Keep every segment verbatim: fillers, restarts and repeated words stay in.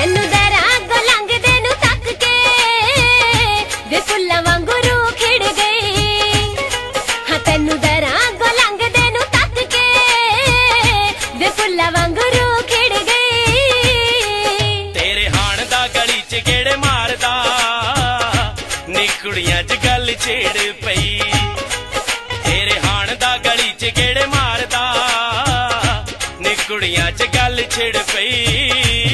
ਤੈਨੂੰ ਦਰਾਂ ਅੱਗੋਂ ਲੰਘਦੇ ਨੂੰ ਤੱਕ ਕੇ ਵੇ ਫੁੱਲਾਂ ਵਾਂਗੂ ਰੂਹ ਖਿੜ ਗਈ। ਹਾਂ ਤੈਨੂੰ ਦਰਾਂ ਅੱਗੋਂ ਲੰਘਦੇ ਨੂੰ ਤੱਕ ਕੇ ਵੇ ਫੁੱਲਾਂ ਵਾਂਗੂ ਰੂਹ ਖਿੜ ਗਈ। ਤੇਰੇ ਹਾਣ ਦਾ ਗਲੀ ਚ ਗੇੜੇ ਮਾਰਦਾ ਨੀ ਕੁੜੀਆਂ ਚ ਗੱਲ ਛੇੜ ਪਈ। ਤੇਰੇ ਹਾਣ ਦਾ ਗਲੀ ਚ ਗੇੜੇ ਮਾਰਦਾ ਨੀ ਕੁੜੀਆਂ ਚ ਗੱਲ ਛਿੜ ਪਈ।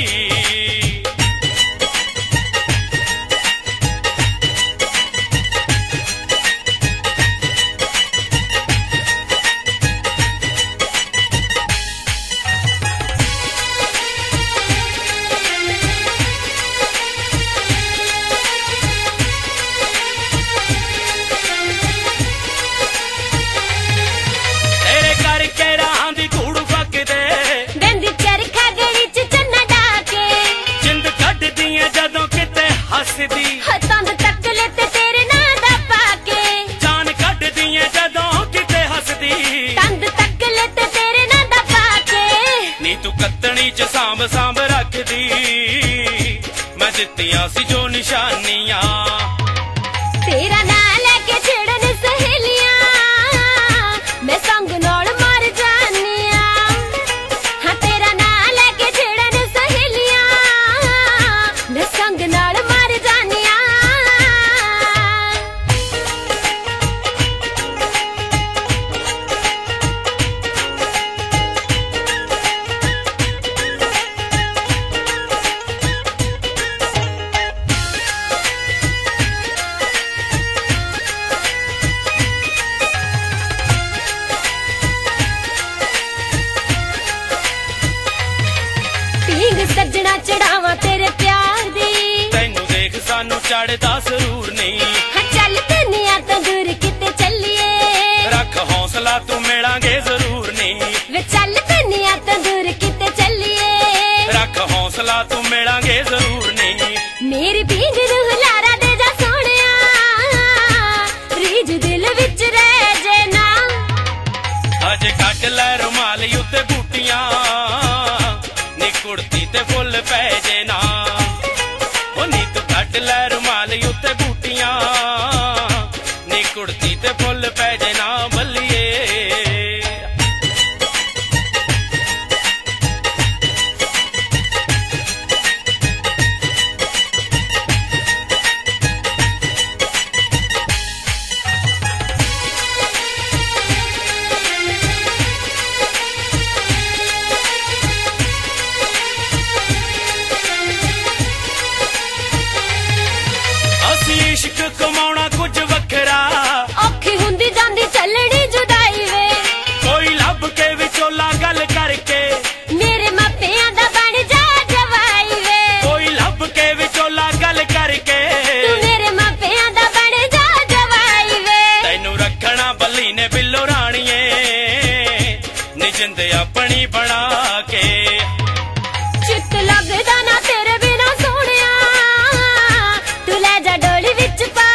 ਤੰਦ ਤੱਕ ਲੈ ਤੇ ਤੇਰੇ ਨਾਂ ਦਾ ਪਾ ਕੇ ਜਾਨ ਕੱਢਦੀ ਐ ਜਦੋਂ ਕਿਤੇ ਹੱਸਦੀ। ਤੰਦ ਤੱਕ ਲੈ ਤੇ ਤੇਰੇ ਨਾਂ ਦਾ ਪਾ ਕੇ ਨੀ ਤੂੰ ਕੱਤਣੀ ਚ ਸਾਂਭ ਸਾਂਭ ਰੱਖਦੀ ਮੈਂ ਦਿੱਤੀਆਂ ਸੀ ਜੋ ਨਿਸ਼ਾਨੀਆਂ। ਤੇਰਾ ਨਾਂ ਲੈ ਕੇ ਛੇੜਨ ਸਹੇਲੀਆਂ ਮੈਂ ਸੰਗ ਨਾਲ ਮਰ ਜਾਨੀਆਂ। ਹਾਂ ਤੇਰਾ ਨਾਂ ਲੈ ਕੇ ਛੇੜਨ ਸਹੇਲੀਆਂ ਮੈਂ ਸੰਗ ਨਾਲ ਮਰ ਜਾਨੀਆਂ। ਸੱਜਣਾ ਚੜਾਵਾਂ ਤੇਰੇ ਪਿਆਰ ਦੀ ਤੈਨੂੰ ਦੇਖ ਸਾਨੂੰ ਚੜਦਾ ਸਰੂਰ ਨਹੀਂ। ਹਾਂ ਚੱਲ ਤੈਨੀਆਂ ਤੋਂ ਦੂਰ ਕਿਤੇ ਚੱਲੀਏ ਰੱਖ ਹੌਸਲਾ ਤੂੰ ਮਿਲਾਂਗੇ ਜ਼ਰੂਰ ਨਹੀਂ। ਵੇ ਚੱਲ ਤੈਨੀਆਂ ਤੋਂ ਦੂਰ ਕਿਤੇ ਚੱਲੀਏ ਰੱਖ ਹੌਸਲਾ ਤੂੰ ਮਿਲਾਂਗੇ ਜ਼ਰੂਰ ਨਹੀਂ। ਮੇਰੀ ਪੀਂਘ ਨੂੰ ਹੁਲਾਰਾ ਦੇ ਜਾ ਸੋਹਣਿਆ ਰੀਝ ਦਿਲ ਵਿੱਚ ਰਹਿ ਜੇ ਨਾ। ਅੱਜ ਕੱਟ ਲੈ ਰੁਮਾਲ ਉੱਤੇ ਬੂਟੀਆਂ ਨੀ ਕੁੜਤੀ ਤੇ ਫੁੱਲ ਪੈ ਜੇ ਨਾ। ਉਹ ਨੀ ਤੂੰ ਕੱਟ ਲੈ ਰੁਮਾਲ ਉੱਤੇ ਬੂਟੀਆਂ ਨੀ ਕੁੜਤੀ ਤੇ ਫੁੱਲ ਪੈ ਜੇ ਨਾ ਬੱਲੀਏ। ਇਸ਼ਕ ਕਮਾਉਣਾ ਕੁਝ ਵੱਖਰਾ ਔਖੀ ਹੁੰਦੀ ਜਾਂਦੀ ਚੱਲਣੀ ਜੁਦਾਈ ਵੇ ਕੋਈ ਲੱਭ ਕੇ ਵਿਚੋਲਾ ਗੱਲ ਕਰਕੇ ਮੇਰੇ ਮਾਪਿਆਂ ਦਾ ਬਣ ਜਾ ਜਵਾਈ ਵੇ। ਕੋਈ ਲੱਭ ਕੇ ਵਿਚੋਲਾ ਗੱਲ ਕਰਕੇ ਤੂੰ ਮੇਰੇ ਮਾਪਿਆਂ ਦਾ ਬਣ ਜਾ ਜਵਾਈ ਵੇ। ਤੈਨੂੰ ਰੱਖਣਾ ਬੱਲੀ ਨੇ ਬਿੱਲੋ ਰਾਣੀਏ ਨੀ ਜਿੰਦ ਆਪਣੀ ਬਣਾ ਕੇ। ਚਿੱਤ ਲੱਗਦਾ ਨਾ ਤੇਰੇ ਬਿਨਾ ਸੋਹਣਿਆ ਤੂੰ ਲੈ ਜਾ ਡੋਲੀ ਵਿੱਚ ਪਾ